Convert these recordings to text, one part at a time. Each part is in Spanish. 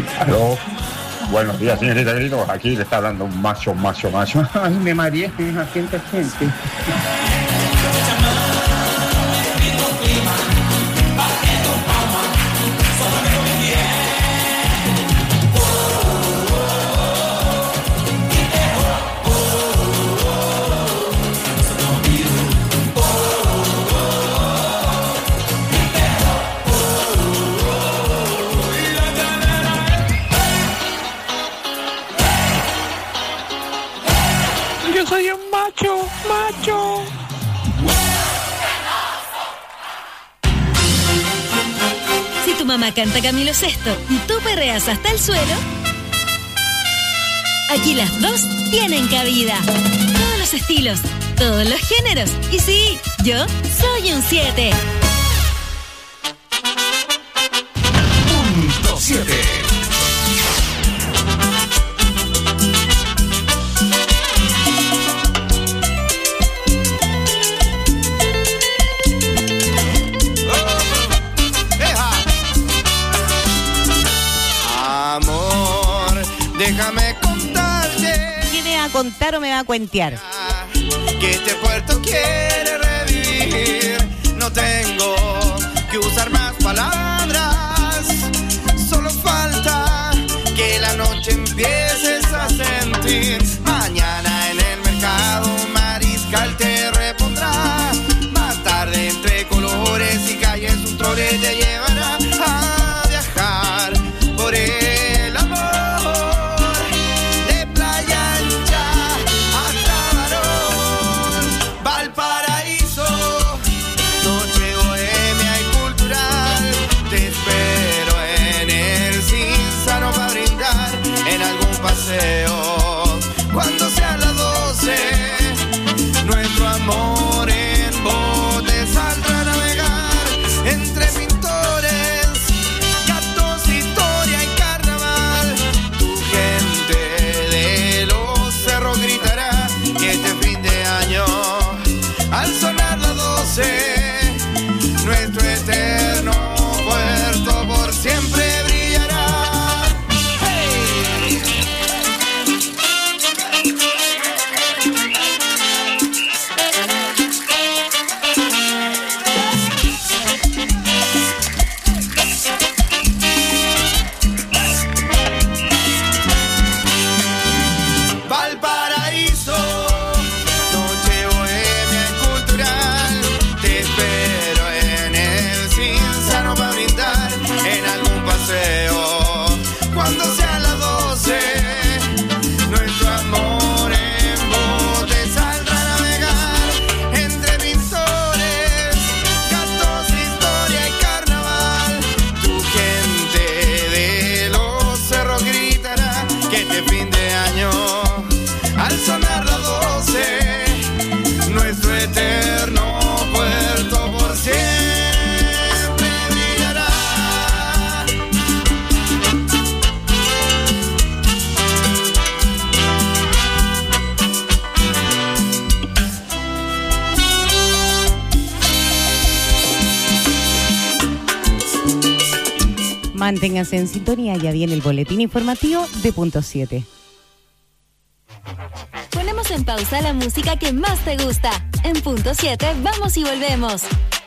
Aló. Buenos días, señorita Grito. Aquí le está hablando un macho. Ay, me mareé, gente. Soy un macho. Si tu mamá canta Camilo VI y tú perreas hasta el suelo, aquí las dos tienen cabida. Todos los estilos, todos los géneros. Y sí, yo soy un 7. Punto 7. Déjame contarte. ¿Viene a contar o me va a cuentear? Que este puerto quiere revivir. No tengo que usar más palabras. Solo falta que la noche empieces a sentir. Mañana en el mercado Mariscal te repondrá. Más tarde entre colores y calles un trole te llevará a viajar por el amor. Cuando sean las 12, nuestro amor en bote saldrá a navegar entre pintores, gatos, historia y carnaval. Tu gente de los cerros gritará que este fin de año, al sonar las 12, nuestro eterno puerto por siempre brillará. Cuando sean las 12, nuestro amor en bote saldrá a navegar entre pintores, gatos, historia y carnaval. Tu gente de los cerros gritará que este fin de año, al sonar las 12, nuestro eterno puerto por siempre. Manténganse en sintonía, ya viene el boletín informativo de Punto 7. Ponemos en pausa la música que más te gusta. En Punto 7 vamos y volvemos.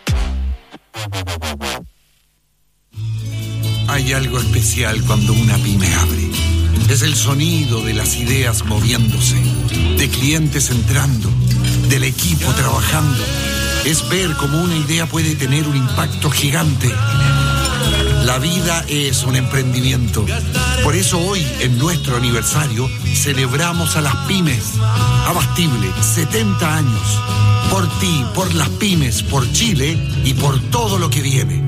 Hay algo especial cuando una pyme abre. Es el sonido de las ideas moviéndose, de clientes entrando, del equipo trabajando. Es ver cómo una idea puede tener un impacto gigante. La vida es un emprendimiento. Por eso hoy, en nuestro aniversario, celebramos a las pymes. Abastible, 70 años. Por ti, por las pymes, por Chile y por todo lo que viene.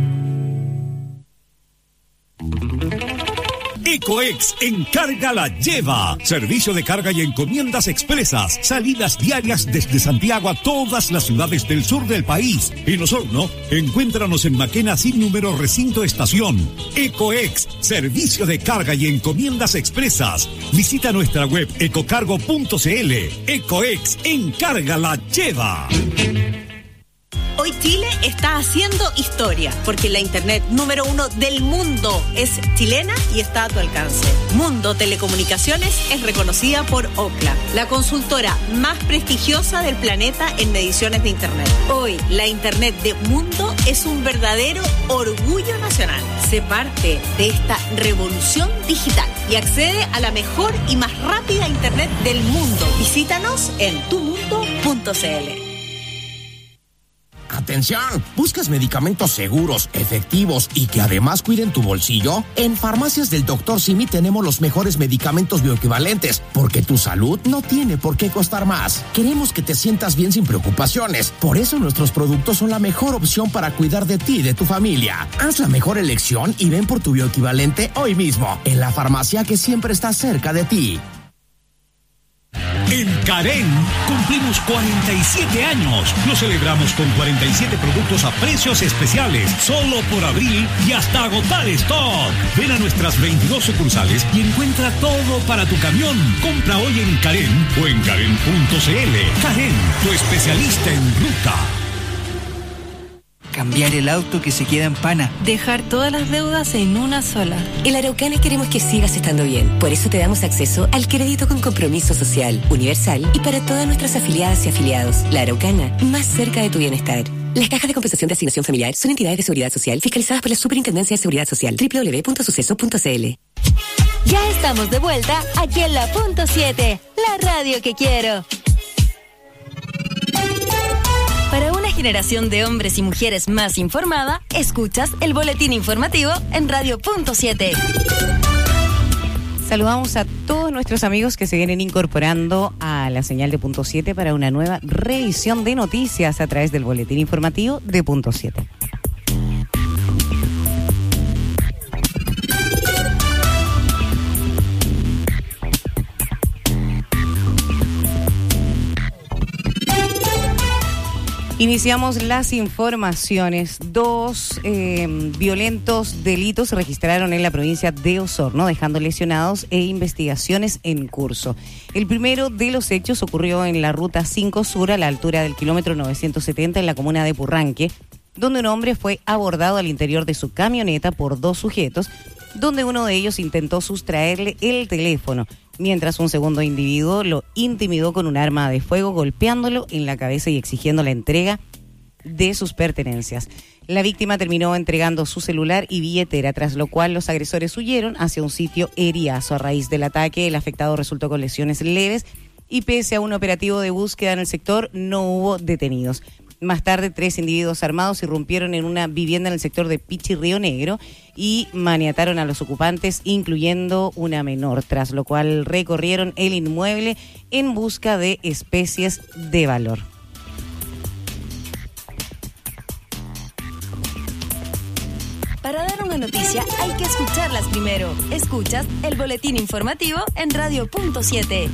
Ecoex Encarga la Lleva. Servicio de carga y encomiendas expresas. Salidas diarias desde Santiago a todas las ciudades del sur del país. En Osorno, encuéntranos en Maquena sin número recinto estación. Ecoex, servicio de carga y encomiendas expresas. Visita nuestra web ecocargo.cl. Ecoex Encarga la Lleva. Hoy Chile está haciendo historia, porque la internet número 1 del mundo es chilena y está a tu alcance. Mundo Telecomunicaciones es reconocida por Ookla, la consultora más prestigiosa del planeta en mediciones de internet. Hoy, la internet de Mundo es un verdadero orgullo nacional. Sé parte de esta revolución digital y accede a la mejor y más rápida internet del mundo. Visítanos en tumundo.cl. Atención, ¿buscas medicamentos seguros, efectivos y que además cuiden tu bolsillo? En Farmacias del Dr. Simi tenemos los mejores medicamentos bioequivalentes, porque tu salud no tiene por qué costar más. Queremos que te sientas bien sin preocupaciones, por eso nuestros productos son la mejor opción para cuidar de ti y de tu familia. Haz la mejor elección y ven por tu bioequivalente hoy mismo, en la farmacia que siempre está cerca de ti. En Carén cumplimos 47 años. Lo celebramos con 47 productos a precios especiales, solo por abril y hasta agotar stock. Ven a nuestras 22 sucursales y encuentra todo para tu camión. Compra hoy en Carén o en Carén.cl. Carén, tu especialista en ruta. Cambiar el auto que se queda en pana. Dejar todas las deudas en una sola. En la Araucana queremos que sigas estando bien. Por eso te damos acceso al crédito con compromiso social, universal y para todas nuestras afiliadas y afiliados. La Araucana, más cerca de tu bienestar. Las cajas de compensación de asignación familiar son entidades de seguridad social fiscalizadas por la Superintendencia de Seguridad Social. www.suceso.cl. Ya estamos de vuelta aquí en la Punto 7, la radio que quiero. Para una generación de hombres y mujeres más informada, escuchas el boletín informativo en Radio Punto 7. Saludamos a todos nuestros amigos que se vienen incorporando a la señal de Punto 7 para una nueva revisión de noticias a través del boletín informativo de Punto 7. Iniciamos las informaciones. 2 violentos delitos se registraron en la provincia de Osorno, dejando lesionados e investigaciones en curso. El primero de los hechos ocurrió en la ruta 5 Sur, a la altura del kilómetro 970 en la comuna de Purranque, donde un hombre fue abordado al interior de su camioneta por 2 sujetos, donde uno de ellos intentó sustraerle el teléfono, mientras un segundo individuo lo intimidó con un arma de fuego, golpeándolo en la cabeza y exigiendo la entrega de sus pertenencias. La víctima terminó entregando su celular y billetera, tras lo cual los agresores huyeron hacia un sitio Eriazo. A raíz del ataque, el afectado resultó con lesiones leves y pese a un operativo de búsqueda en el sector, no hubo detenidos. Más tarde, 3 individuos armados irrumpieron en una vivienda en el sector de Pichi, Río Negro, y maniataron a los ocupantes, incluyendo una menor, tras lo cual recorrieron el inmueble en busca de especies de valor. Para dar una noticia hay que escucharlas primero. Escuchas el boletín informativo en Radio Punto 7.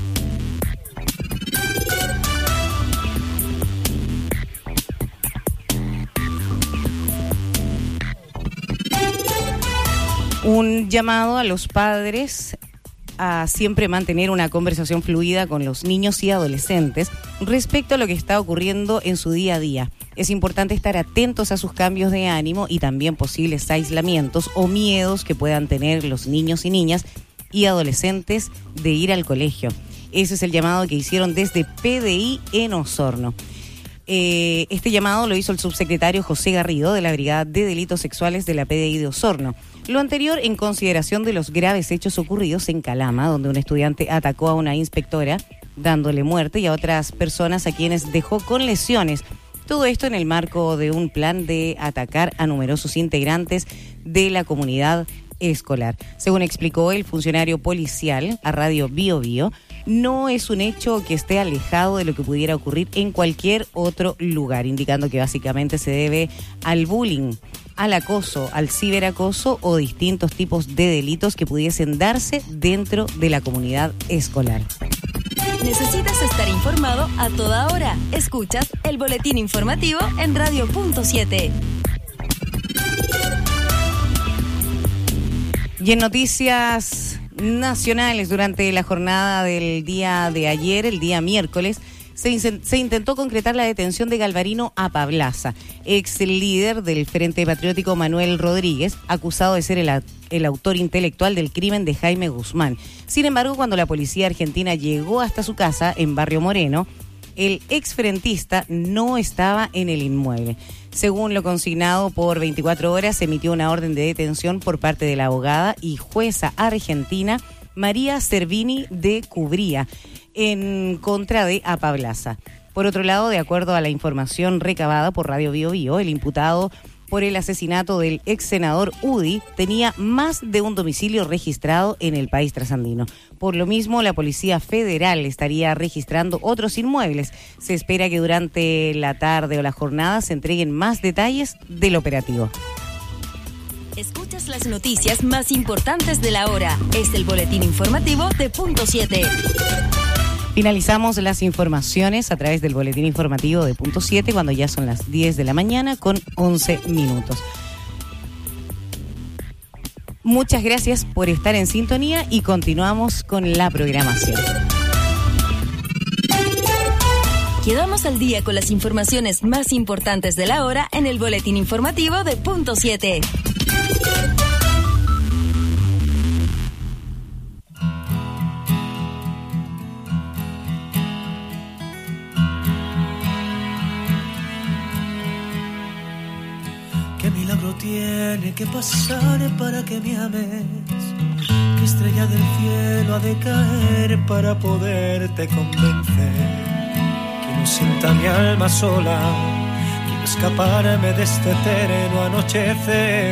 Un llamado a los padres a siempre mantener una conversación fluida con los niños y adolescentes respecto a lo que está ocurriendo en su día a día. Es importante estar atentos a sus cambios de ánimo y también posibles aislamientos o miedos que puedan tener los niños y niñas y adolescentes de ir al colegio. Ese es el llamado que hicieron desde PDI en Osorno. Este llamado lo hizo el subsecretario José Garrido de la Brigada de Delitos Sexuales de la PDI de Osorno. Lo anterior en consideración de los graves hechos ocurridos en Calama, donde un estudiante atacó a una inspectora dándole muerte y a otras personas a quienes dejó con lesiones. Todo esto en el marco de un plan de atacar a numerosos integrantes de la comunidad escolar. Según explicó el funcionario policial a Radio Bio Bio, no es un hecho que esté alejado de lo que pudiera ocurrir en cualquier otro lugar, indicando que básicamente se debe al bullying, al acoso, al ciberacoso o distintos tipos de delitos que pudiesen darse dentro de la comunidad escolar. Necesitas estar informado a toda hora. Escuchas el boletín informativo en Radio Punto 7. Y en noticias nacionales, durante la jornada del día de ayer, el día miércoles, se intentó concretar la detención de Galvarino Apablaza, ex líder del Frente Patriótico Manuel Rodríguez, acusado de ser el autor intelectual del crimen de Jaime Guzmán. Sin embargo, cuando la policía argentina llegó hasta su casa en Barrio Moreno, el exfrentista no estaba en el inmueble. Según lo consignado por 24 horas, se emitió una orden de detención por parte de la abogada y jueza argentina María Servini de Cubría en contra de Apablaza. Por otro lado, de acuerdo a la información recabada por Radio Bio Bio, el imputado por el asesinato del ex senador Udi tenía más de un domicilio registrado en el país trasandino. Por lo mismo, la Policía Federal estaría registrando otros inmuebles. Se espera que durante la tarde o la jornada se entreguen más detalles del operativo. Escuchas las noticias más importantes de la hora. Es el boletín informativo de Punto 7. Finalizamos las informaciones a través del boletín informativo de Punto 7 cuando ya son las 10 de la mañana con 11 minutos. Muchas gracias por estar en sintonía y continuamos con la programación. Quedamos al día con las informaciones más importantes de la hora en el boletín informativo de Punto 7. ¿Qué milagro tiene que pasar para que me ames? ¿Qué estrella del cielo ha de caer para poderte convencer? Quiero sienta mi alma sola, quiero escaparme de este eterno anochecer.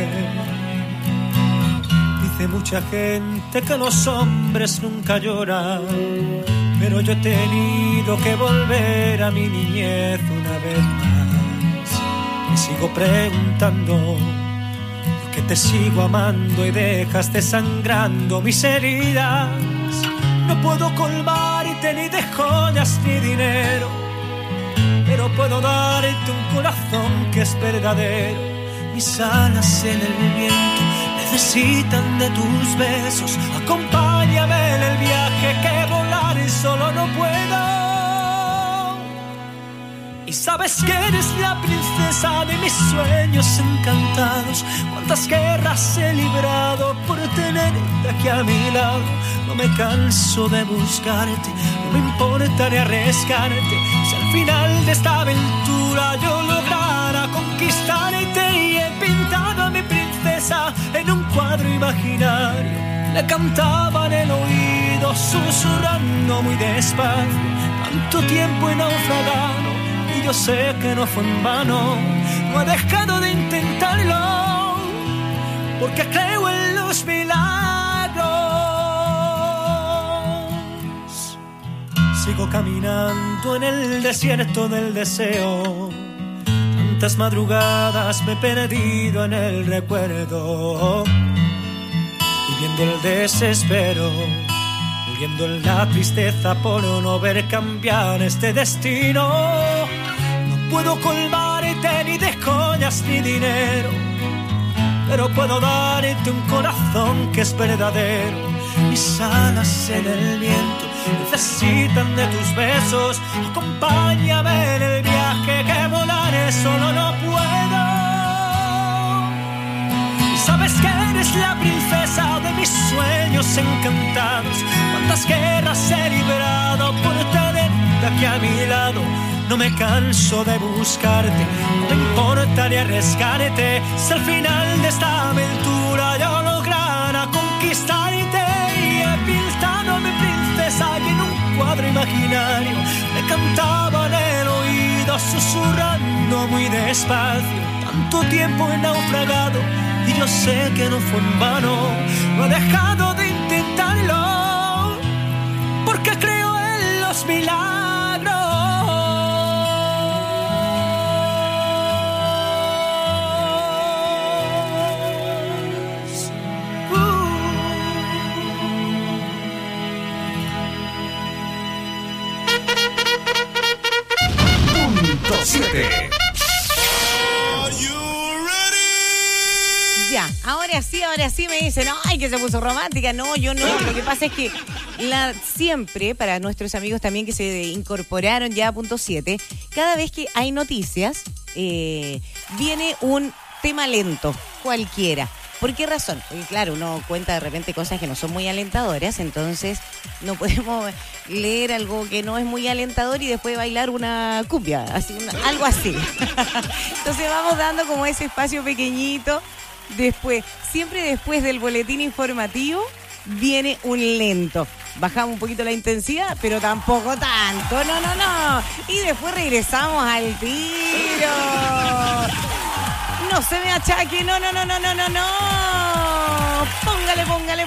Dice mucha gente que los hombres nunca lloran, pero yo he tenido que volver a mi niñez una vez más. Me sigo preguntando por qué te sigo amando y dejas desangrando mis heridas. No puedo colmarte ni de joyas ni dinero, pero puedo darte un corazón que es verdadero. Mis alas en el viento necesitan de tus besos. Acompáñame en el viaje que volar solo no puedo. Y sabes que eres la princesa de mis sueños encantados. Cuántas guerras he librado por tenerte aquí a mi lado. No me canso de buscarte, no me importaría arriesgarte. Si al final de esta aventura yo lograra conquistarte. Y he pintado a mi princesa en un cuadro imaginario. Le cantaba en el oído susurrando muy despacio. Tanto tiempo he naufragado y yo sé que no fue en vano. No he dejado de intentarlo porque creo en los milagros. Sigo caminando en el desierto del deseo. Tantas madrugadas me he perdido en el recuerdo, viviendo el desespero, muriendo en la tristeza por no ver cambiar este destino. No puedo colmarte ni de joyas ni dinero, pero puedo darte un corazón que es verdadero. Mis alas en el viento necesitan de tus besos. Acompáñame en el viaje que volaré solo no puedo. Y sabes que eres la princesa de mis sueños encantados. Cuántas guerras he librado por tenerte aquí a mi lado. No me canso de buscarte, no me importaría arriesgarte. Si al final de esta aventura yo lograra conquistarte. Y he pintado a mi princesa y en un cuadro imaginario le cantaba en el oído susurrando muy despacio. Tanto tiempo he naufragado y yo sé que no fue en vano. No he dejado de intentarlo porque creo en los milagros. Punto 7. Ya, ahora sí me dicen, ay, que se puso romántica. No, yo no. Lo que pasa es que Siempre, para nuestros amigos también que se incorporaron ya a punto 7, cada vez que hay noticias, viene un tema lento, cualquiera. ¿Por qué razón? Porque claro, uno cuenta de repente cosas que no son muy alentadoras, entonces no podemos leer algo que no es muy alentador y después bailar una cumbia, algo así. Entonces vamos dando como ese espacio pequeñito. Siempre después del boletín informativo, viene un lento. Bajamos un poquito la intensidad, pero tampoco tanto. No. Y después regresamos al tiro. No se me achaque, no. Póngale.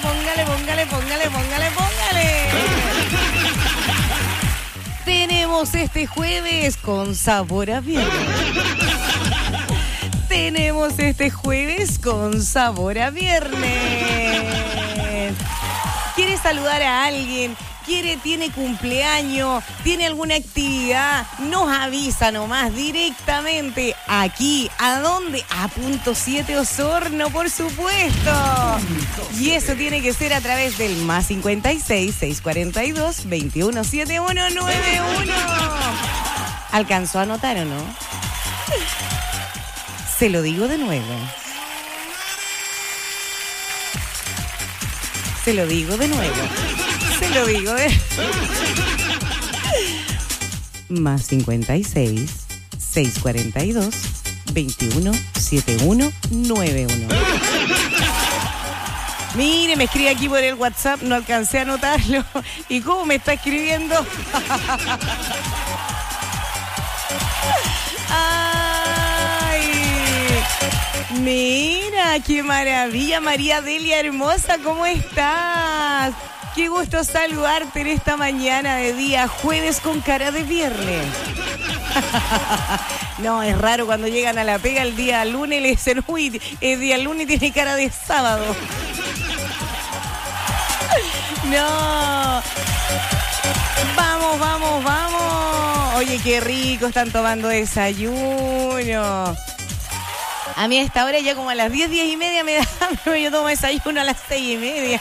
Tenemos este jueves con sabor a viernes. ¿Quieres saludar a alguien? ¿Tiene cumpleaños? ¿Tiene alguna actividad? Nos avisa nomás directamente aquí. ¿A dónde? A punto 7 Osorno, por supuesto. Y eso tiene que ser a través del más 56 642 217191. ¿Alcanzó a anotar o no? Se lo digo de nuevo. Más 56 642 217191. Mire, me escribe aquí por el WhatsApp, no alcancé a anotarlo. ¿Y cómo me está escribiendo? ¡Ay! Mira, qué maravilla, María Delia hermosa, ¿cómo estás? Qué gusto saludarte en esta mañana de día jueves con cara de viernes. No, es raro cuando llegan a la pega el día lunes, le dicen, uy, el día lunes tiene cara de sábado. No. Vamos. Oye, qué rico, están tomando desayuno. A mí a esta hora ya como a las 10:30 me da hambre, yo tomo desayuno a las 6:30.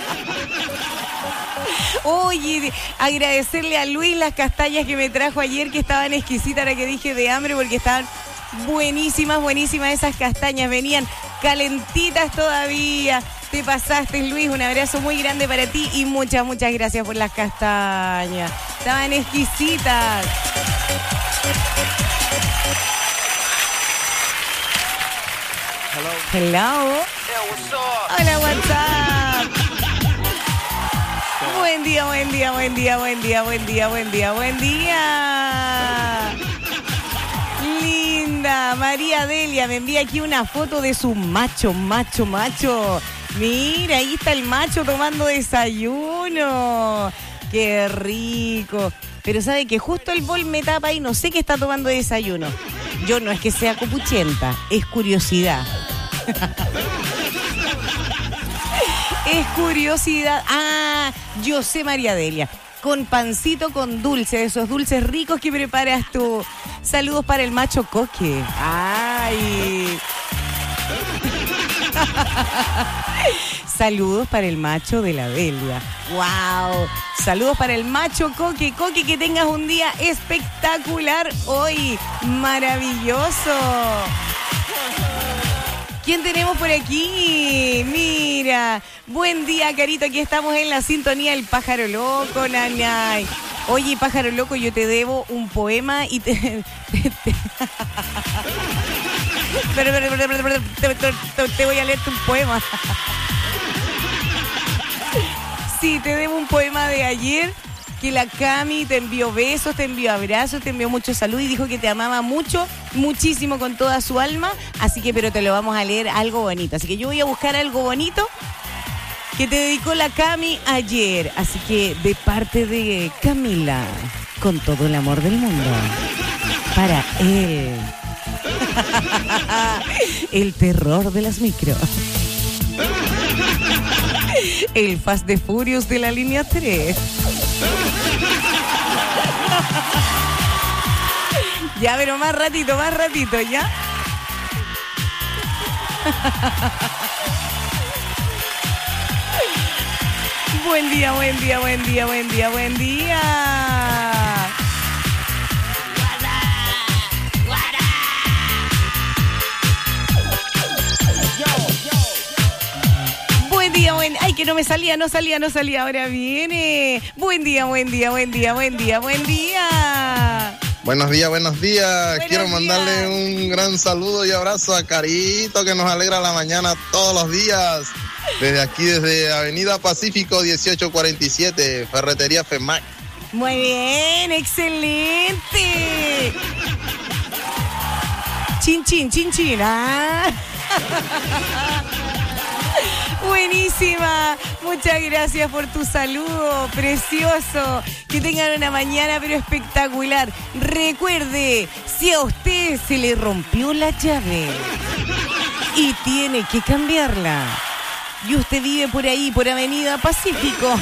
Oye, agradecerle a Luis las castañas que me trajo ayer, que estaban exquisitas, ahora que dije de hambre, porque estaban buenísimas esas castañas, venían calentitas todavía. Te pasaste, Luis, un abrazo muy grande para ti y muchas gracias por las castañas. Estaban exquisitas. Hello. Hola, WhatsApp. Buen día. Linda. María Delia me envía aquí una foto de su macho. Mira, ahí está el macho tomando desayuno. Qué rico. Pero sabe que justo el bol me tapa y no sé qué está tomando desayuno. Yo no es que sea copuchenta, es curiosidad. Es curiosidad. Ah, yo sé, María Delia. Con pancito con dulce, de esos dulces ricos que preparas tú. Saludos para el macho Coque. Ay. Saludos para el macho de la Delia. ¡Wow! Saludos para el macho Coque. Coque, que tengas un día espectacular hoy. Maravilloso. ¿Quién tenemos por aquí? Mira. Buen día, Carito. Aquí estamos en la sintonía del Pájaro Loco, nanay. Oye, Pájaro Loco, yo te debo un poema y te voy a leerte un poema. Sí, te debo un poema de ayer, que la Cami te envió besos, te envió abrazos, te envió mucho salud y dijo que te amaba mucho, muchísimo con toda su alma. Así que, pero te lo vamos a leer algo bonito. Así que yo voy a buscar algo bonito que te dedicó la Cami ayer. Así que, de parte de Camila, con todo el amor del mundo, para él. El terror de las micros. El Fast de Furious de la línea 3. Ya, pero más ratito, ¿ya? Buen día, buen día, buen día, buen día, buen día. Buen día, buen... Ay, que no me salía, no salía. Ahora viene. Buen día, buen día, buen día, buen día, buen día. Buenos días. Quiero mandarle un gran saludo y abrazo a Carito, que nos alegra la mañana todos los días. Desde aquí, desde Avenida Pacífico 1847, Ferretería FEMAC. Muy bien, excelente. Chin, chin, chin, chin. ¿Ah? Buenísima. Muchas gracias por tu saludo, precioso. Que tengan una mañana pero espectacular. Recuerde, si a usted se le rompió la llave y tiene que cambiarla, y usted vive por ahí, por Avenida Pacífico,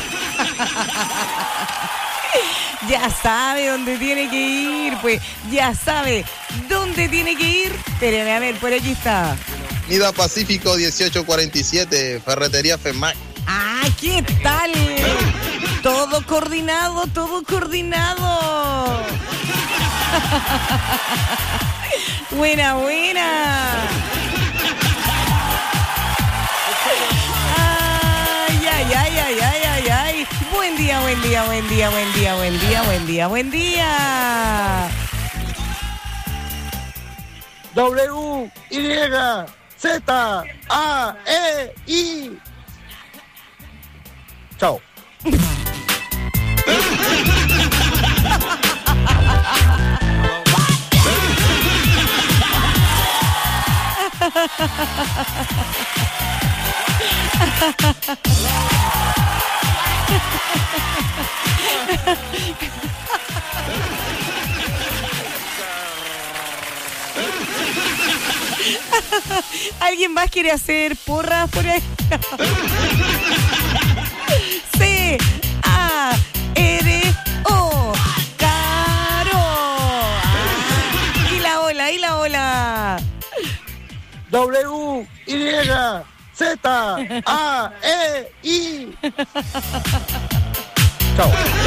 ya sabe dónde tiene que ir, pues. Ya sabe dónde tiene que ir. Espérame, a ver, por aquí está. Avenida Pacífico 1847, Ferretería FEMAC. Ah, ¿qué tal? Todo coordinado, todo coordinado. Buena, buena. Ay. Buen día, buen día, buen día, buen día, buen día, buen día, buen día. W-Y-Z-A-E-I. Chao. ¿Alguien más quiere hacer porras por ahí? C-A-R-O. Caro. Y la ola. W-Y-Z-A-E-I. Chao.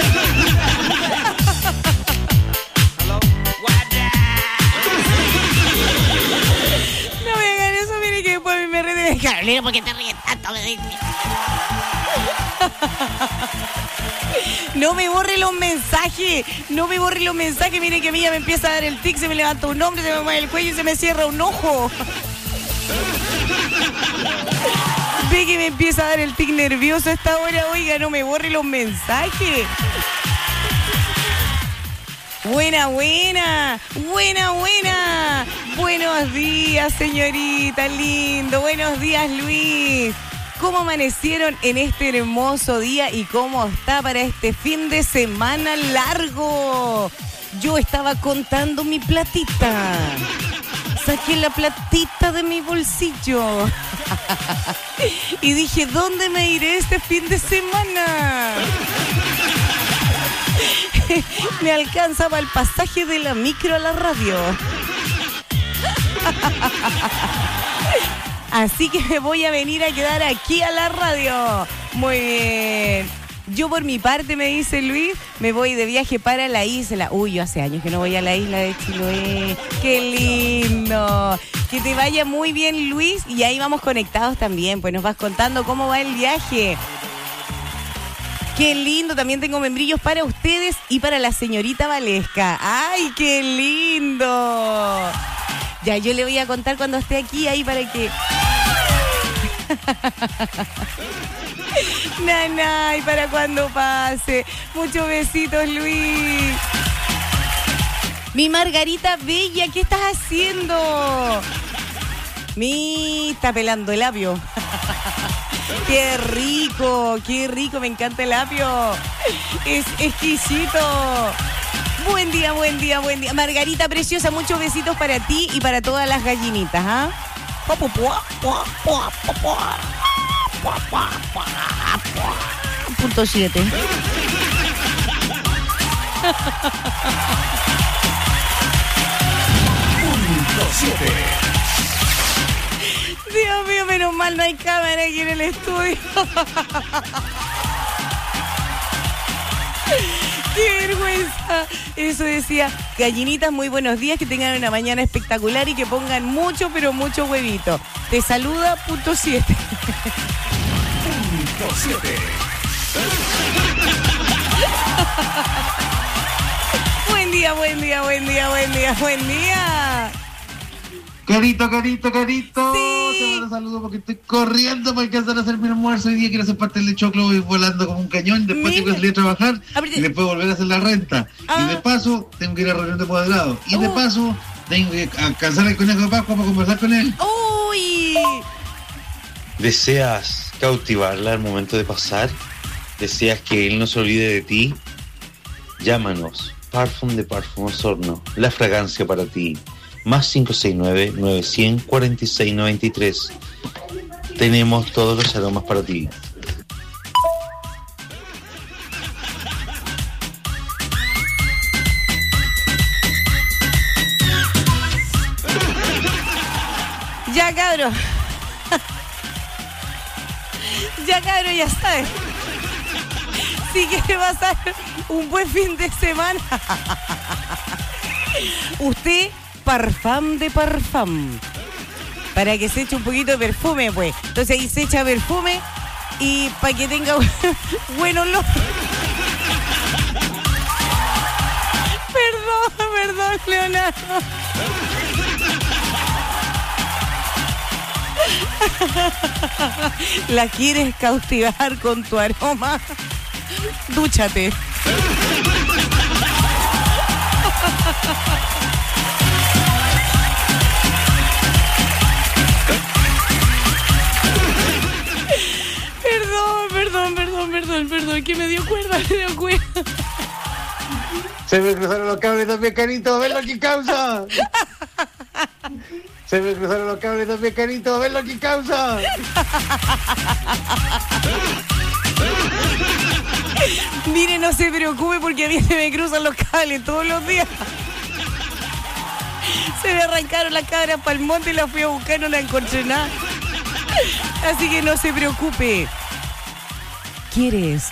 No me hagan eso, mire que después me ríe. Carolina, ¿por qué te ríes tanto? No me borre los mensajes. Mire que a mí ya me empieza a dar el tic, se me levanta un hombro, se me mueve el cuello y se me cierra un ojo. Ve que me empieza a dar el tic nervioso a esta hora. Oiga, no me borre los mensajes. Buena. Buenos días, señorita, lindo. Buenos días, Luis. ¿Cómo amanecieron en este hermoso día y cómo está para este fin de semana largo? Yo estaba contando mi platita. Saqué la platita de mi bolsillo. Y dije, ¿dónde me iré este fin de semana? Me alcanza para el pasaje de la micro a la radio. Así que me voy a venir a quedar aquí a la radio. Muy bien. Yo por mi parte, me dice Luis, me voy de viaje para la isla. Uy, yo hace años que no voy a la isla de Chiloé. ¡Qué lindo! Que te vaya muy bien, Luis. Y ahí vamos conectados también. Pues nos vas contando cómo va el viaje. ¡Qué lindo! También tengo membrillos para ustedes y para la señorita Valesca. ¡Ay, qué lindo! Ya, yo le voy a contar cuando esté aquí, ahí para que... Nanay, para cuando pase. Muchos besitos, Luis. Mi Margarita Bella, ¿qué estás haciendo? Está pelando el apio. Qué rico, me encanta el apio. Es exquisito. Buen día. Margarita preciosa, muchos besitos para ti y para todas las gallinitas, ¿ah? Punto 7. Dios mío, menos mal no hay cámara aquí en el estudio. vergüenza! Eso decía, gallinitas, muy buenos días, que tengan una mañana espectacular y que pongan mucho, pero mucho huevito. Te saluda punto 7. Punto 7. Buen día, buen día, buen día, buen día, buen día. Carito. Sí. Te mando un saludo porque estoy corriendo para alcanzar a hacer mi almuerzo. Hoy día quiero hacer parte del choclo, voy volando como un cañón. Después tengo que salir a trabajar y después volver a hacer la renta. Y de paso, tengo que ir a reunión de apoderado. Y de paso, tengo que alcanzar el conejo de Pascua para conversar con él. ¡Uy! ¿Deseas cautivarla al momento de pasar? ¿Deseas que él no se olvide de ti? Llámanos. Parfum de Parfum Osorno. La fragancia para ti. Más 569-900-4693. Tenemos todos los aromas para ti. Ya, cabro. Ya sabes. Si quiere pasar un buen fin de semana, usted, Parfum de Parfum, para que se eche un poquito de perfume, pues. Entonces ahí se echa perfume y para que tenga buen olor. Perdón, Leonardo. ¿La quieres cautivar con tu aroma? Dúchate. Perdón, que me dio cuerda. Se me cruzaron los cables también, Carito, ven lo que causa. Se me cruzaron los cables también, Carito, ven lo que causa. Mire, no se preocupe porque a mí se me cruzan los cables todos los días. Se me arrancaron las cabras para el monte y las fui a buscar, no la encontré nada. Así que no se preocupe. ¿Quieres?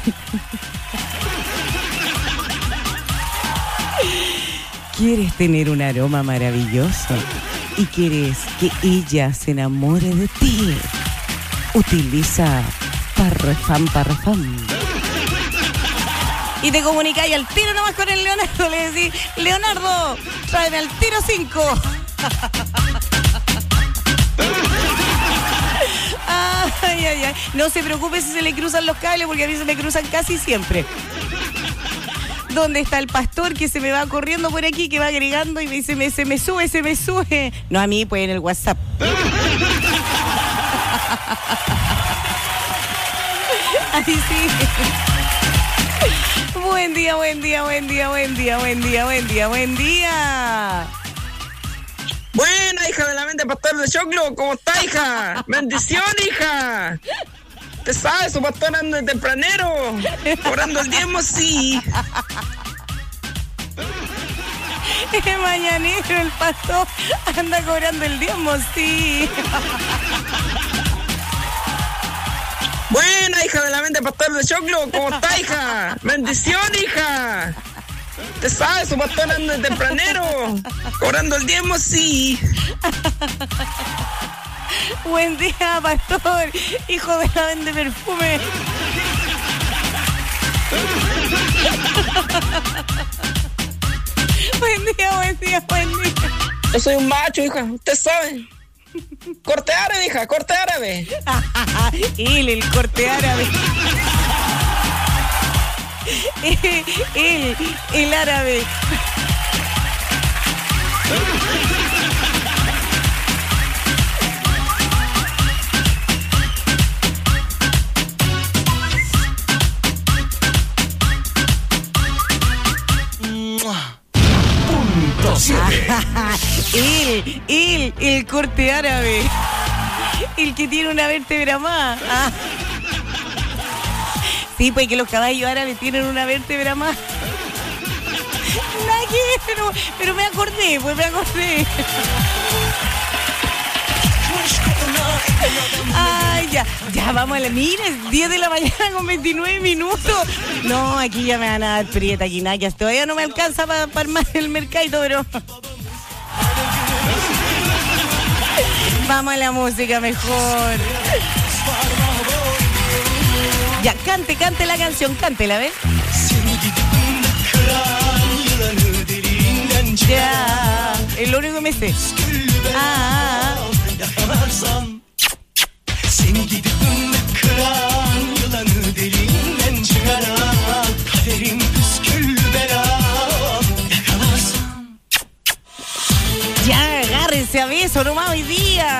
¿Quieres tener un aroma maravilloso? ¿Y quieres que ella se enamore de ti? Utiliza Parfum. Y te comunicáis al tiro nomás con el Leonardo. Le decís, Leonardo, tráeme al tiro 5. Ay. No se preocupe si se le cruzan los cables, porque a mí se me cruzan casi siempre. ¿Dónde está el pastor que se me va corriendo por aquí, que va agregando y me dice, se me sube? No, a mí, pues en el WhatsApp. Ay, sí. Buen día. Buena, hija de la mente pastor de choclo, ¿cómo está, hija? Bendición, hija. ¿Te sabes, su pastor anda de tempranero? Cobrando el diezmo, sí. Es mañanero, el pastor anda cobrando el diezmo, sí. Buena, hija de la mente pastor de choclo, ¿cómo está, hija? Bendición, hija. ¿Te sabes, su pastor anda de tempranero? Cobrando el diezmo, sí. Buen día, pastor, hijo de la vende perfume. Buen día. Yo soy un macho, hija, usted sabe. Corte árabe, hija, corte árabe. El corte árabe. El árabe. Punto 7. El corte árabe. El que tiene una vértebra más. Sí, pues que los caballos árabes tienen una vértebra más. Pero me acordé. Ay, ya vamos a la... Mira, es 10 de la mañana con 29 minutos. No, aquí ya me van a dar prieta, quinacas. Todavía no me alcanza para armar el mercado, pero... Vamos a la música mejor. Ya, cante la canción, cántela, ¿ves? Ya, es lo único que me sé. Ya, agárrense a beso nomás hoy día.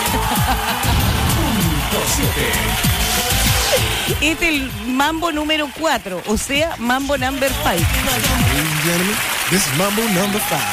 Este es el mambo número 4, o sea, mambo number 5. This is mambo number 5.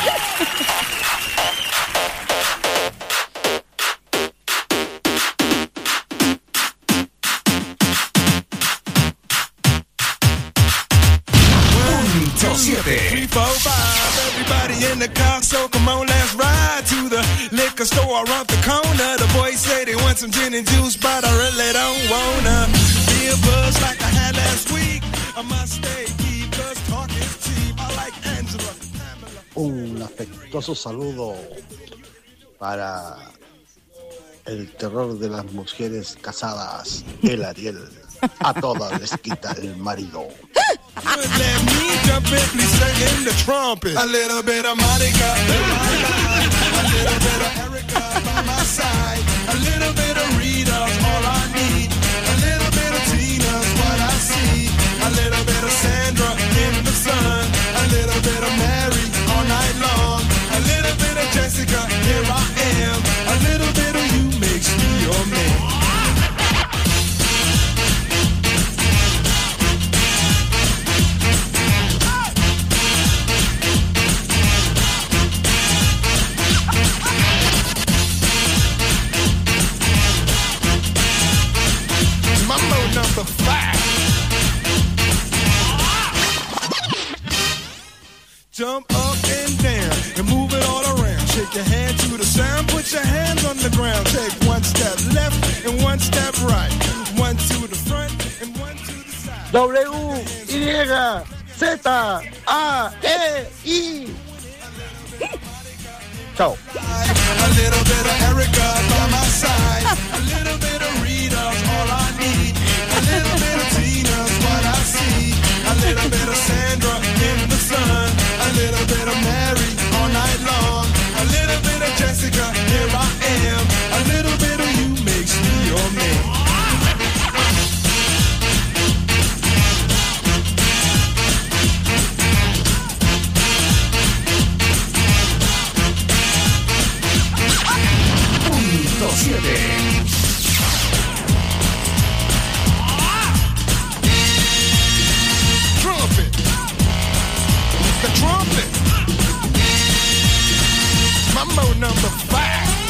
Everybody in the car, so come on, let's ride to the liquor store around the corner. The boys say they want some gin and juice, but I really don't wanna be a buzz like I had last week. I must stay deep, cause talk is cheap. I like Angela. Un afectuoso saludo para el terror de las mujeres casadas, el Ariel. A todas les quita el marido. Let me jump in, please sing in the trumpet. A little bit of Monica, a little bit of Erica by my side, a little bit of Rita's all I need, a little bit of Tina's what I see, a little bit of Sandra in the sun, a little bit of Mary all night long, a little bit of Jessica, here I am, a little bit of you makes me your man. Number 5. Jump up and down and move it all around. Shake your hand to the sound, put your hands on the ground. Take one step left and one step right. One to the front and one to the side. W-Y-Z-A-E-I. Chao. A little bit of Erica by my side. A little bit of Rita's all I need. A little bit of Tina's what I see. A little bit of Sandra in the sun. A little bit of Mary all night long. A little bit of Jessica, here I am. A little bit of you makes me your man. Trumpet. The trumpet. Mambo number 5.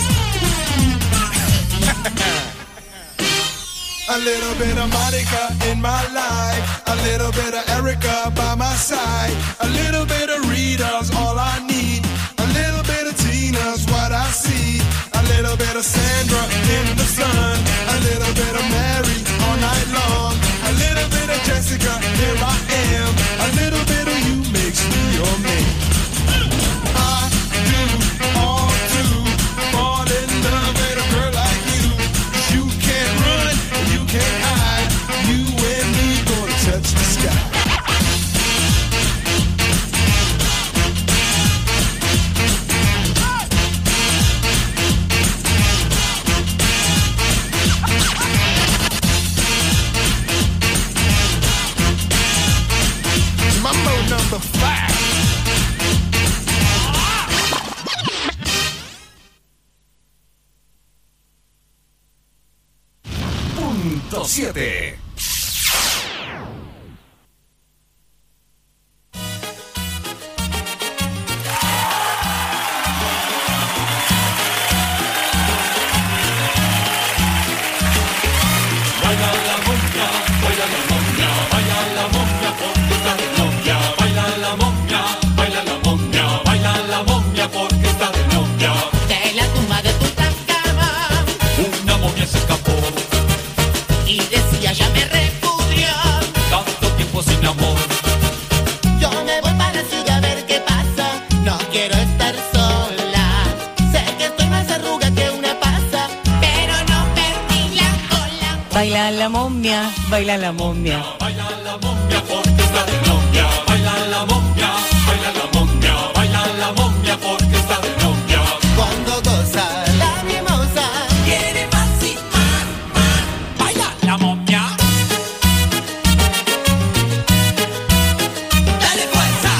A little bit of Monica in my life. A little bit of Erica by my side. A little bit of Rita's all I need. A little bit of Tina's what I see. A little bit of Sandra in the sun. A little bit of Mary all night long. A little bit of Jessica, here I am. A little bit of you makes me your man. I do all to fall in love with a girl like you. You can't run, you can't hide. You and me gonna touch the sky. Mambo number 5. Punto 7. De la tumba de Tutankamón, Una momia Baila la momia, baila la momia. Baila la momia porque está de novia. Baila la momia, baila la momia. Baila la momia porque está de novia. Cuando goza la mimosa, quiere más y más, más. Baila la momia. Dale fuerza.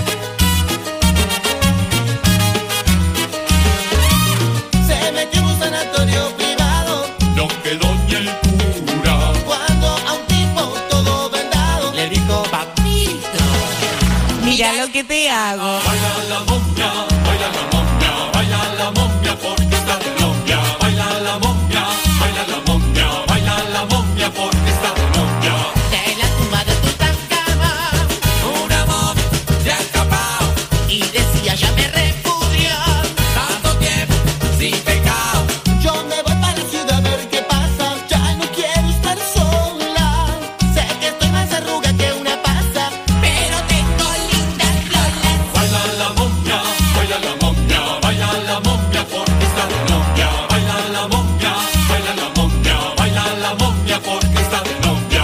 Se metió en un sanatorio privado. No quedó ni el cura. Cuando a un tipo todo vendado le dijo, papito, Mira lo que te hago. Baila la momia, baila la momia. Baila la momia porque está de novia. Baila la momia, baila la momia. Baila la momia porque está de novia. de la tumba de Tutankamón un amor se ha escapado y decía ya me repudió. Tanto tiempo sin pecado. Yo me voy para la ciudad a ver qué pasa. Ya no quiero estar sola. Sé que estoy más arruga que una pasa, pero tengo lindas lolas. Baila la momia, baila la momia. Baila la momia porque está de novia. Baila la momia, baila la momia. Baila la momia porque está de novia.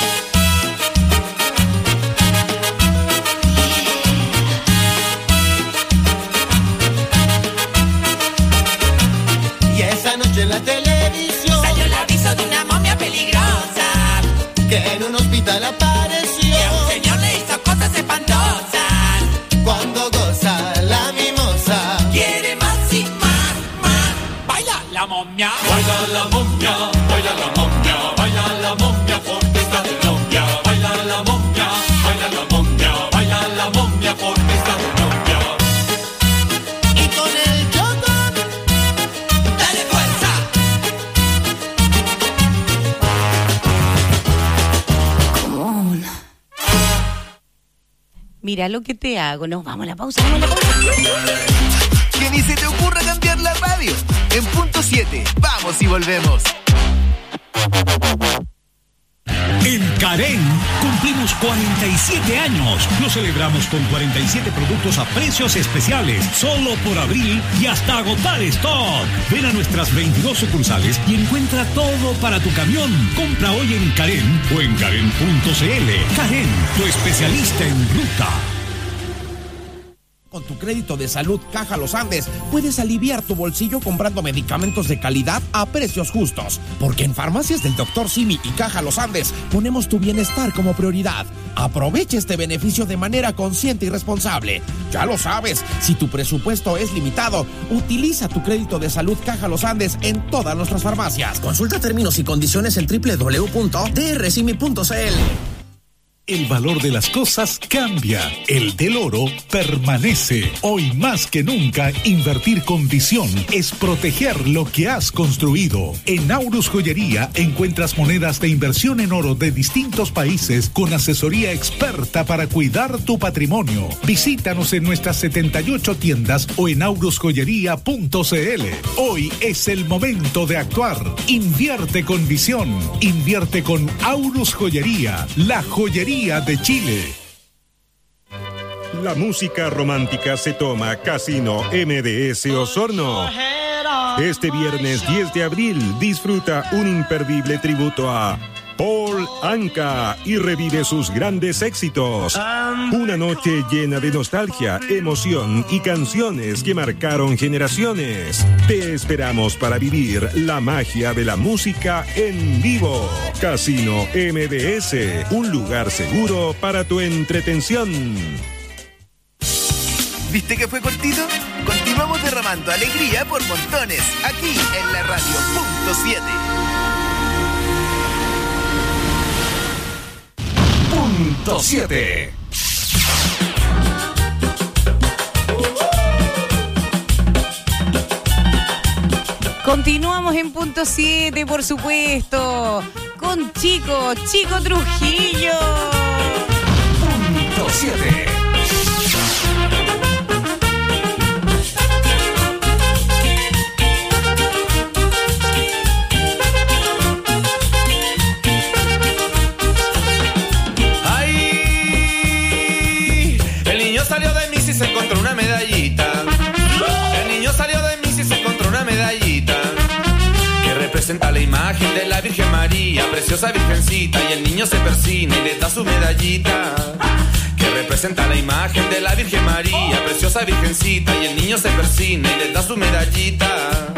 Y esa noche en la televisión salió el aviso de una momia peligrosa que en un hospital apareció. Y a un señor le hizo cosas espantosas. Cuando goza la mimosa, quiere más y más, más. Baila la momia, baila la momia. Baila la momia, baila la momia porque está de novia. Baila la momia, baila la momia. Baila la momia porque está de novia. Y con el choco, dale fuerza. Mira lo que te hago. Nos vamos a la pausa, vamos a la pausa. Que ni se te ocurra cambiar la radio. En punto 7, vamos y volvemos. En Carén cumplimos 47 años. Lo celebramos con 47 productos a precios especiales, solo por abril y hasta agotar stock. Ven a nuestras 22 sucursales y encuentra todo para tu camión. Compra hoy en Carén o en Carén.cl. Carén, tu especialista en ruta. Con tu crédito de salud Caja Los Andes puedes aliviar tu bolsillo comprando medicamentos de calidad a precios justos. Porque en Farmacias del Dr. Simi y Caja Los Andes ponemos tu bienestar como prioridad. Aprovecha este beneficio de manera consciente y responsable. Ya lo sabes, si tu presupuesto es limitado, utiliza tu crédito de salud Caja Los Andes en todas nuestras farmacias. Consulta términos y condiciones en www.drsimi.cl. El valor de las cosas cambia. El del oro permanece. Hoy más que nunca, invertir con visión es proteger lo que has construido. En Aurus Joyería encuentras monedas de inversión en oro de distintos países con asesoría experta para cuidar tu patrimonio. Visítanos en nuestras 78 tiendas o en aurusjoyería.cl. Hoy es el momento de actuar. Invierte con visión. Invierte con Aurus Joyería, la joyería de Chile. La música romántica se toma Casino MDS Osorno. Este viernes 10 de abril disfruta un imperdible tributo a Paul Anka y revive sus grandes éxitos. Una noche llena de nostalgia, emoción y canciones que marcaron generaciones. Te esperamos para vivir la magia de la música en vivo. Casino MDS, un lugar seguro para tu entretención. ¿Viste que fue cortito? Continuamos derramando alegría por montones, aquí en la radio punto 7. Punto 7. Continuamos en punto 7, por supuesto, con Chico Trujillo. Punto 7. Salió de Miss y se encontró una medallita. El niño salió de Miss y se encontró una medallita que representa la imagen imagen de la Virgen María, preciosa virgencita, y el niño se persina y le da su medallita. Que representa la imagen de la Virgen María, preciosa virgencita, y el niño se persina y le da su medallita.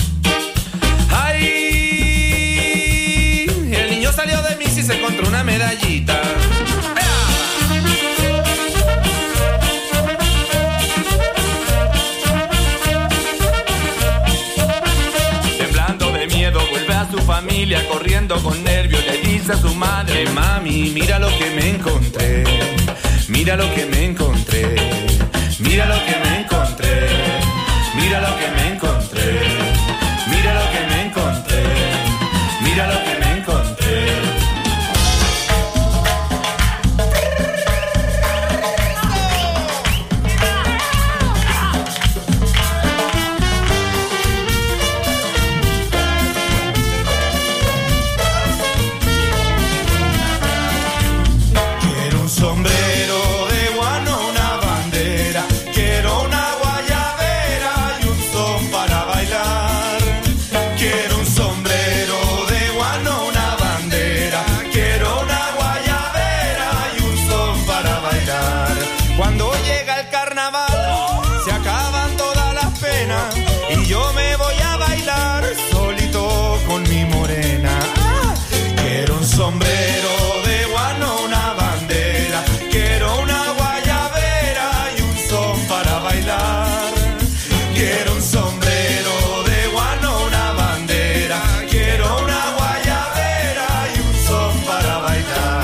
¡Ay! El niño salió de misa y se encontró una medallita. Vuelve a su familia corriendo con nervios, le dice a su madre: mami, mira lo que me encontré, mira lo que me encontré, mira lo que me encontré, mira lo que me encontré, mira lo que me encontré, mira lo que me encontré. Sombrero de guano, una bandera, quiero una guayabera y un son para bailar. Quiero un sombrero de guano, una bandera, quiero una guayabera y un son para bailar. Cuando llega el carnaval, se acaban todas las penas y yo me voy a bailar solito con mi morena. Quiero un sombrero de guano, una bandera, quiero una guayabera y un son para bailar. Quiero un sombrero de guano, una bandera, quiero una guayabera y un son para bailar.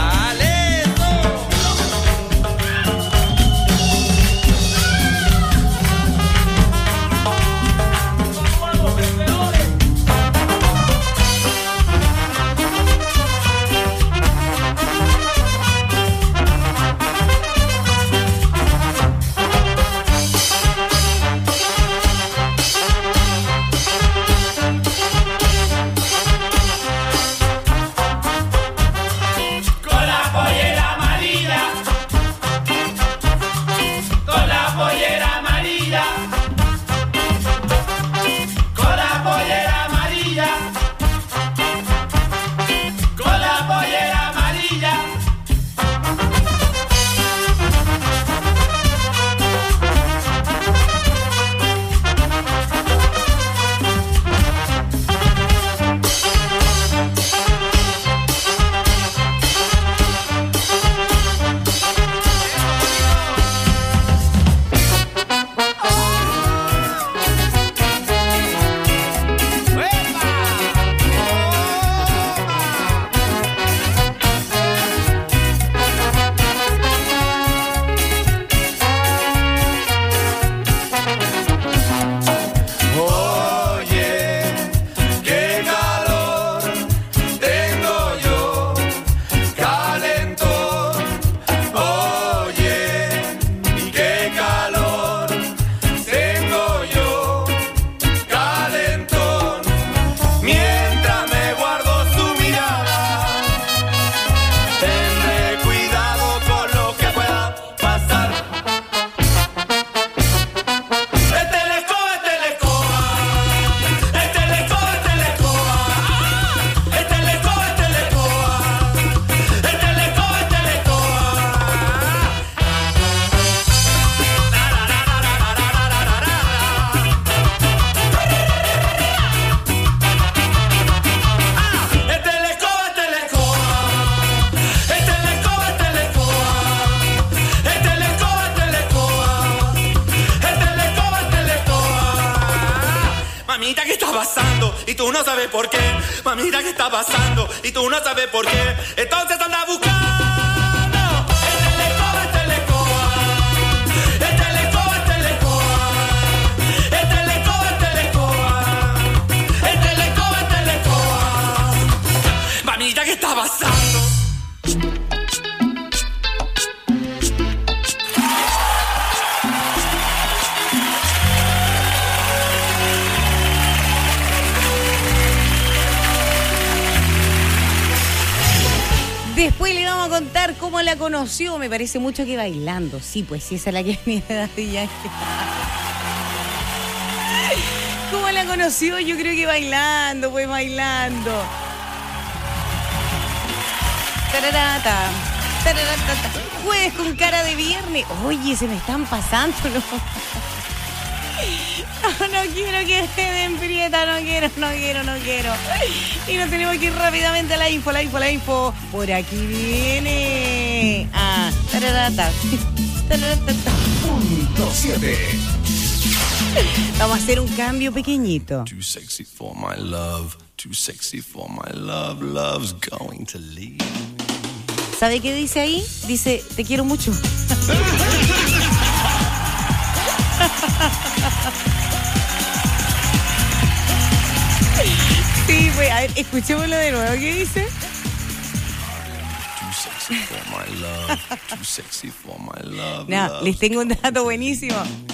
Mamita, ¿qué está pasando? Y tú no sabes por qué. Mamita, ¿qué está pasando? Y tú no sabes por qué. Entonces anda buscando. El telecoa, el telecoa. El telecoa, el telecoa. El telecoa, el telecoa. El telecoa, el telecoa. Mamita, ¿qué está pasando? Después le vamos a contar cómo la conoció. Me parece mucho que bailando. Sí, pues sí, esa es la que venía de Daddy Yankee. ¿Cómo la conoció? Yo creo que bailando, pues bailando. Tararata, tararata. Jueves con cara de viernes. Oye, se me están pasando, ¿no? No quiero que estén prieta, no quiero. Y nos tenemos que ir rápidamente a la info. Por aquí viene. Tararata. Punto 7. Vamos a hacer un cambio pequeñito. Too sexy for my love, love's going to leave. ¿Sabe qué dice ahí? Dice, te quiero mucho. Sí, pues, a ver, escuchémoslo de nuevo. ¿Qué dice? Too sexy for my love. No, les tengo un dato buenísimo.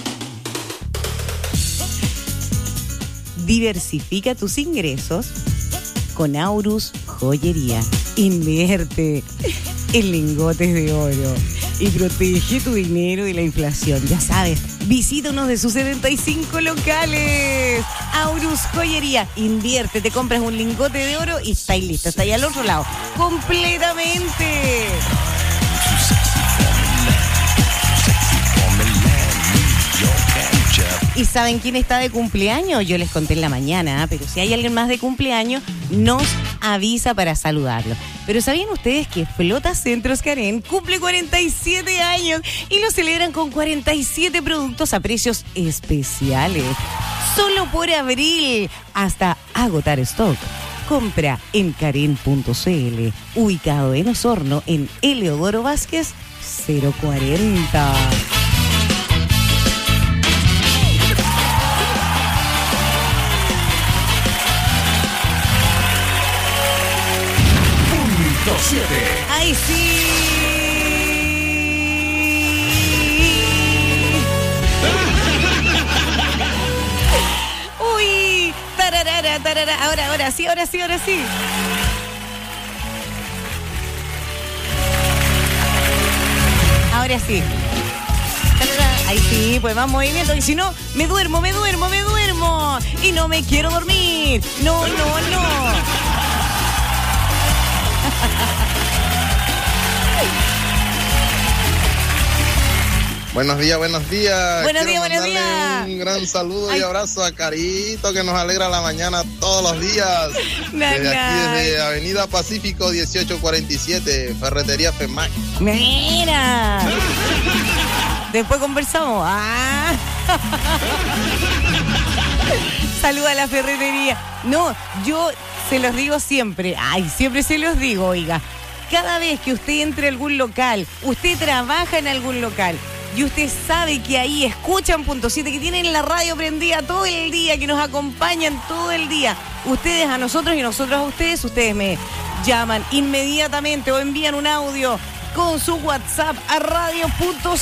Diversifica tus ingresos con Aurus Joyería. Invierte en lingotes de oro y protege tu dinero de la inflación. Ya sabes, visita uno de sus 75 locales. Aurus Joyería. Invierte, te compras un lingote de oro y está ahí listo. Está ahí al otro lado. Completamente. ¿Y saben quién está de cumpleaños? Yo les conté en la mañana, pero si hay alguien más de cumpleaños, nos avisa para saludarlo. Pero ¿sabían ustedes que Flota Centros Carén cumple 47 años y lo celebran con 47 productos a precios especiales? Solo por abril, hasta agotar stock. Compra en Carén.cl, ubicado en Osorno, en Eleodoro Vázquez 040. Punto 7. ¡Ay, sí! ¡Uy! ¡Tararara, tarara! Ahora sí. Ahora sí. Ahí sí, pues más movimiento. Y si no, me duermo. Y no me quiero dormir. No. Buenos días. Buenos días. Un gran saludo y abrazo a Carito, que nos alegra la mañana todos los días. Desde Avenida Pacífico 1847, Ferretería FEMAC. Mira. Después conversamos. Saluda a la ferretería. No, yo se los digo siempre. Siempre se los digo, oiga. Cada vez que usted entre a algún local, usted trabaja en algún local y usted sabe que ahí escuchan Punto 7, que tienen la radio prendida todo el día, que nos acompañan todo el día, ustedes a nosotros y nosotros a ustedes me llaman inmediatamente o envían un audio con su WhatsApp a Radio Punto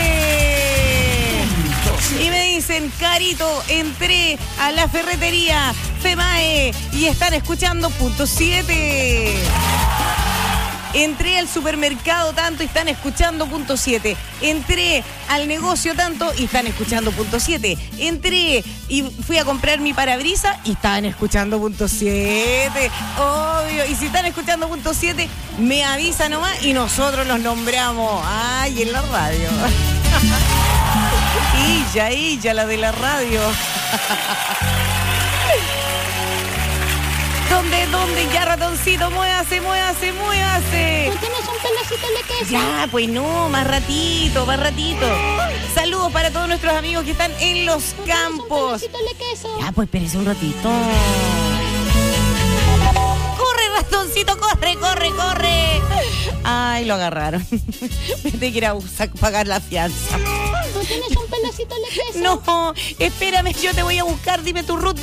7 y me dicen, Carito, entré a la ferretería FEMAE y están escuchando Punto 7. Entré al supermercado tanto y están escuchando Punto 7. Entré al negocio tanto y están escuchando Punto 7. Entré y fui a comprar mi parabrisa y estaban escuchando Punto 7. Obvio. Y si están escuchando Punto 7, me avisa nomás y nosotros los nombramos. En la radio. Ella, la de la radio. ¿Dónde? Ya, ratoncito, muévase. ¿No tienes un pedacito de queso? Ya, pues no, más ratito. Saludos para todos nuestros amigos que están en los campos. Un pedacito de queso. Ya, pues espérese un ratito. ¡Corre, ratoncito, corre! Ay, lo agarraron. Me tengo que ir a pagar la fianza. ¿No tienes un pedacito de queso? No, espérame, yo te voy a buscar. Dime tu root.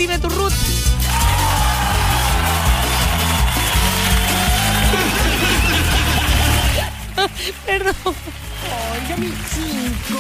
Perdón. Ya mi chico.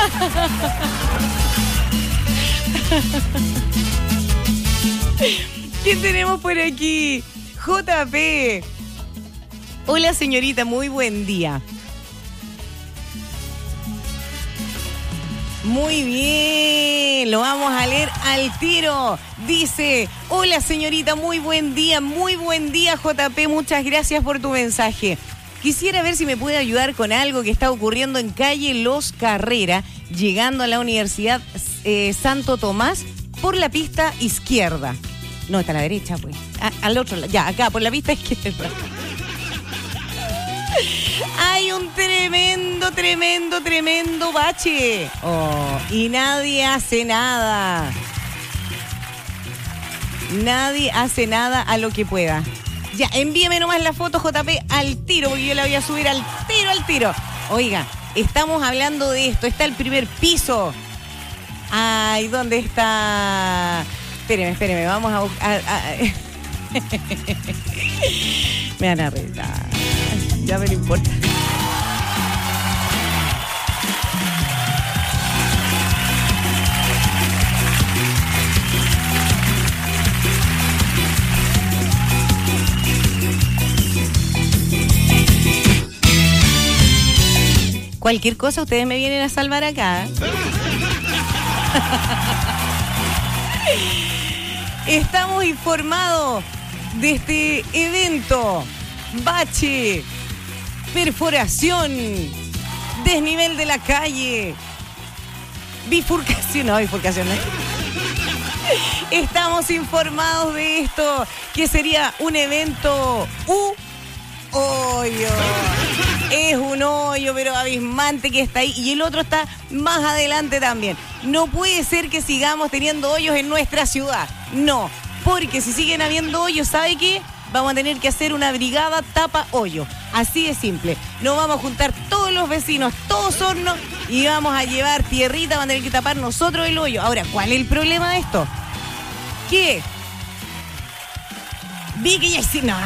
¿Quién tenemos por aquí? JP. Hola, señorita, muy buen día. Muy bien, lo vamos a leer al tiro. Dice, hola señorita, muy buen día JP, muchas gracias por tu mensaje. Quisiera ver si me puede ayudar con algo que está ocurriendo en calle Los Carrera, llegando a la Universidad Santo Tomás por la pista izquierda. No, está a la derecha, pues. Al otro lado, ya, acá, por la pista izquierda. Hay un tremendo bache. Y nadie hace nada. Nadie hace nada a lo que pueda. Ya, envíeme nomás la foto, JP, al tiro, porque yo la voy a subir al tiro. Oiga, estamos hablando de esto. Está el primer piso. Ay, ¿dónde está? Espéreme, vamos a buscar. Me van a retar. Ya me lo importa. Cualquier cosa ustedes me vienen a salvar acá. Estamos informados de este evento. Bache, perforación, desnivel de la calle, bifurcación, no. Estamos informados de esto, que sería un evento hoyo. Es un hoyo, pero abismante que está ahí. Y el otro está más adelante también. No puede ser que sigamos teniendo hoyos en nuestra ciudad. No, porque si siguen habiendo hoyos, ¿sabe qué? Vamos a tener que hacer una brigada tapa hoyo. Así de simple. Nos vamos a juntar todos los vecinos, todos hornos, y vamos a llevar tierrita, vamos a tener que tapar nosotros el hoyo. Ahora, ¿cuál es el problema de esto? ¿Qué? Vi que ya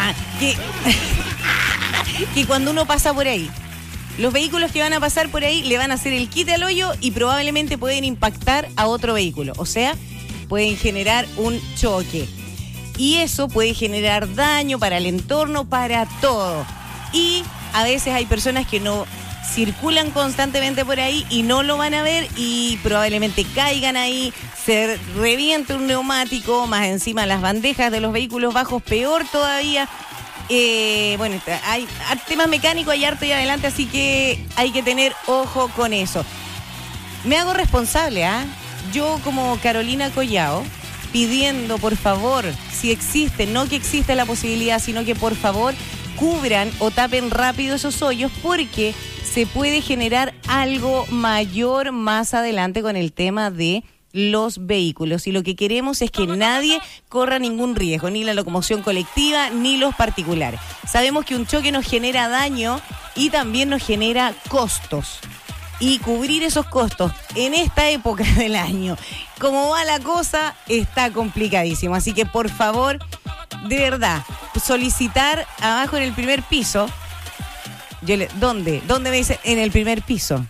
que cuando uno pasa por ahí, los vehículos que van a pasar por ahí le van a hacer el quite al hoyo y probablemente pueden impactar a otro vehículo. O sea, pueden generar un choque. Y eso puede generar daño para el entorno, para todo. Y a veces hay personas que no circulan constantemente por ahí y no lo van a ver y probablemente caigan ahí, se reviente un neumático, más encima las bandejas de los vehículos bajos, peor todavía. Bueno, hay temas mecánicos, hay harto y adelante, así que hay que tener ojo con eso. Me hago responsable, yo como Carolina Collao, pidiendo por favor, si existe, no que existe la posibilidad, sino que por favor cubran o tapen rápido esos hoyos, porque se puede generar algo mayor más adelante con el tema de los vehículos. Y lo que queremos es que nadie corra ningún riesgo, ni la locomoción colectiva, ni los particulares. Sabemos que un choque nos genera daño y también nos genera costos. Y cubrir esos costos en esta época del año, como va la cosa, está complicadísimo. Así que por favor, de verdad, solicitar abajo en el primer piso. ¿Dónde me dice? En el primer piso.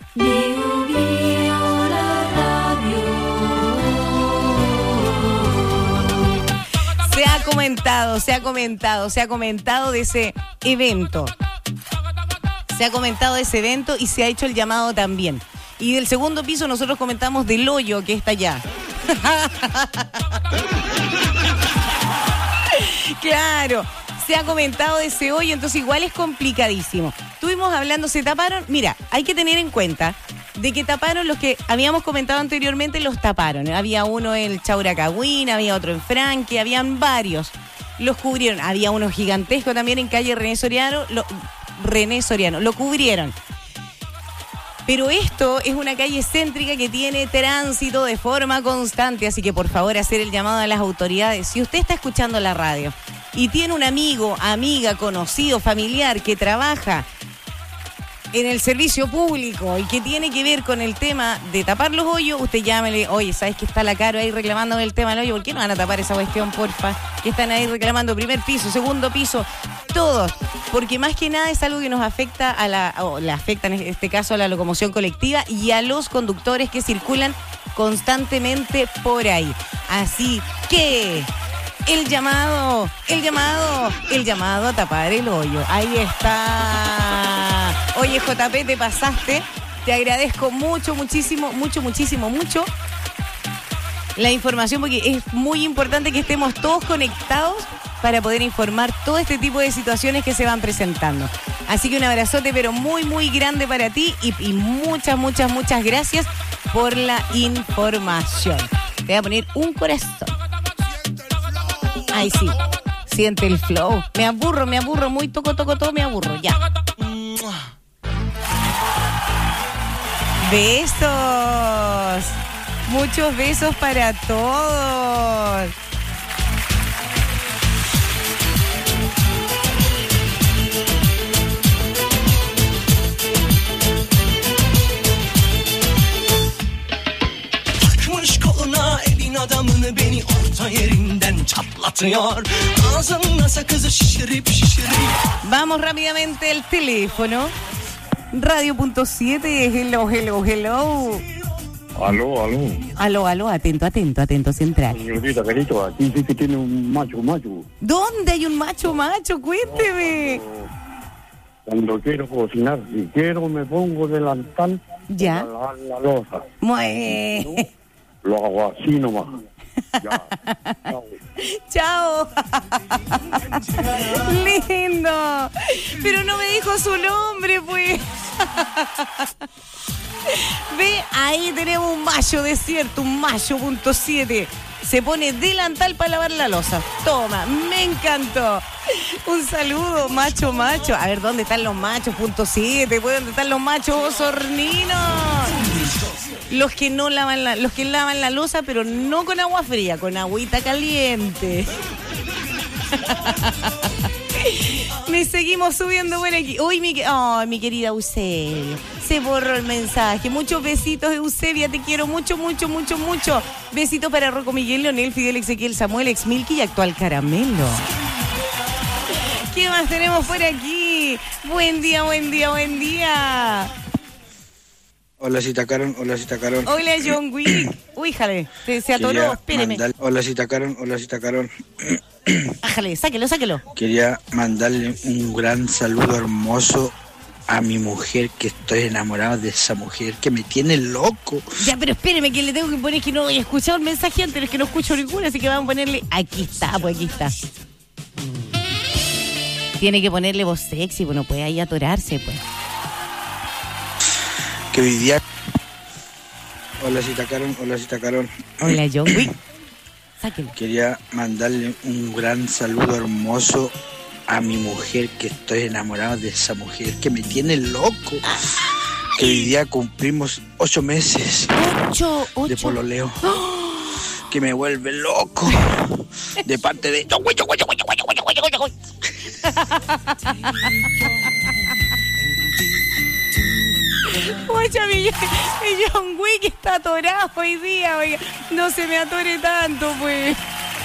Se ha comentado de ese evento. Se ha comentado de ese evento y se ha hecho el llamado también. Y del segundo piso nosotros comentamos del hoyo que está allá. Claro, se ha comentado de ese hoyo, entonces igual es complicadísimo. Estuvimos hablando, se taparon, mira, hay que tener en cuenta de que taparon los que habíamos comentado anteriormente, los taparon. Había uno en el Chauracagüín, había otro en Franque, habían varios. Los cubrieron. Había uno gigantesco también en calle René Soriano, lo cubrieron. Pero esto es una calle céntrica que tiene tránsito de forma constante, así que por favor hacer el llamado a las autoridades. Si usted está escuchando la radio y tiene un amigo, amiga, conocido, familiar que trabaja en el servicio público y que tiene que ver con el tema de tapar los hoyos, usted llámele, oye, ¿sabes que está la Caro ahí reclamando el tema del hoyo? ¿Por qué no van a tapar esa cuestión, porfa? Que están ahí reclamando primer piso, segundo piso, todos. Porque más que nada es algo que nos afecta le afecta en este caso a la locomoción colectiva y a los conductores que circulan constantemente por ahí. Así que el llamado a tapar el hoyo. Ahí está. Oye, JP, te pasaste Te agradezco mucho la información, porque es muy importante que estemos todos conectados para poder informar todo este tipo de situaciones que se van presentando. Así que un abrazote, pero muy grande para ti y muchas gracias por la información. Te voy a poner un corazón. Ay, sí. Siente el flow. Me aburro, muy toco todo, me aburro, ya. Besos. Muchos besos para todos. Adamını beni orta yerinden çatlatıyor. Ağzımla sakızı şişirip. Vamos rápidamente al teléfono. Radio.7, hello. Aló, atento, central. Señorita Carito, aquí sí que tiene un macho. ¿Dónde hay un macho? Cuénteme. Cuando quiero cocinar, si quiero me pongo delantal. Ya. Para la loza. Muy. Lo hago así nomás. Ya. Chao. Lindo. Pero no me dijo su nombre, pues. Ve, ahí tenemos un macho, de cierto, un macho.7. Se pone delantal para lavar la loza. Toma, me encantó. Un saludo, macho. A ver, ¿dónde están los machos.7? ¿Dónde están los machos osorninos? Los que lavan la loza, pero no con agua fría, con agüita caliente. Me seguimos subiendo por aquí. Uy, mi querida Eusebia. Se borró el mensaje. Muchos besitos, Eusebia. Te quiero mucho. Besitos para Rocco, Miguel, Leonel, Fidel, Ezequiel, Samuel, Ex Milky y actual Caramelo. ¿Qué más tenemos por aquí? Buen día. Hola, cita Carol. Hola, John Wick. Uy, jale, se atoró, espéreme. Hola, cita Carol. Ájale, sáquelo. Quería mandarle un gran saludo hermoso a mi mujer, que estoy enamorado de esa mujer, que me tiene loco. Ya, pero espéreme, que le tengo que poner, que no he escuchado el mensaje antes, es que no escucho ninguna, así que vamos a ponerle, aquí está. Tiene que ponerle voz sexy, pues no puede ahí atorarse, pues. Que hoy día... Hola, cita Carol. Hola, John Wick. Sáquelo. Quería mandarle un gran saludo hermoso a mi mujer, que estoy enamorado de esa mujer, que me tiene loco. Que hoy día cumplimos 8 meses de pololeo. Que me vuelve loco. De parte de... Oye, mi John Wick está atorado hoy día, oiga. No se me atore tanto, pues.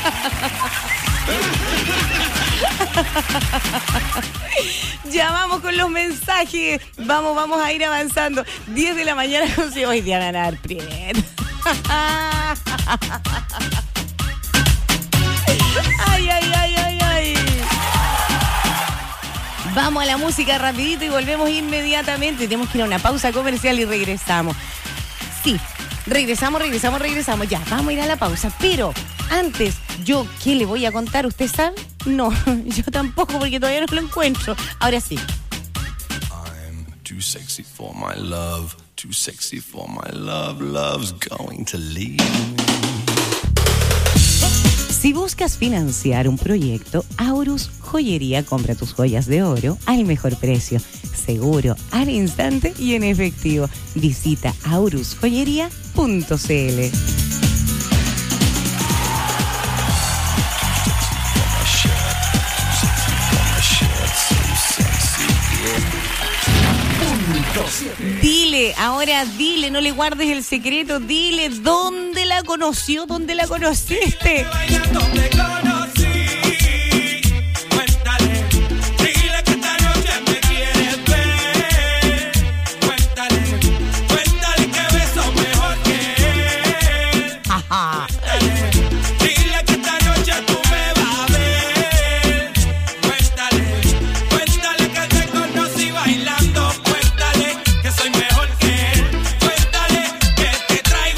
Ya vamos con los mensajes. Vamos a ir avanzando. 10 de la mañana, hoy día van a dar prieto. Ay. Vamos a la música rapidito y volvemos inmediatamente. Tenemos que ir a una pausa comercial y regresamos. Sí, regresamos. Ya, vamos a ir a la pausa. Pero antes, ¿qué le voy a contar? ¿Usted sabe? No, yo tampoco, porque todavía no lo encuentro. Ahora sí. I'm too sexy for my love. Too sexy for my love. Love's going to leave me. Si buscas financiar un proyecto, Aurus Joyería compra tus joyas de oro al mejor precio, seguro, al instante y en efectivo. Visita aurusjoyería.cl. Dile, no le guardes el secreto, dile dónde la conoció, dónde la conociste.